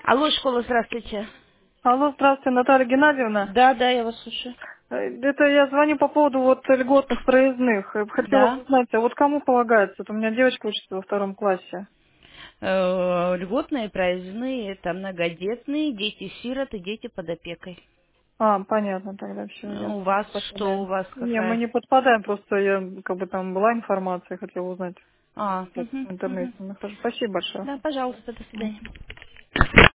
Алло, школа, здравствуйте. Алло, здравствуйте, Наталья Геннадьевна. Да, да, я вас слушаю. Это я звоню по поводу вот льготных проездных. Хотела бы Да. узнать, а вот кому полагается? Вот у меня девочка учится во втором классе. Льготные, проездные, это многодетные, дети-сироты, дети под опекой. А, понятно, тогда все, У ясно. вас что, у Подпадаем. вас Не, мы какая? не подпадаем, просто я, как бы там была информация, хотела узнать. А, Так, в интернете нахожу. Спасибо большое. Да, пожалуйста, до свидания.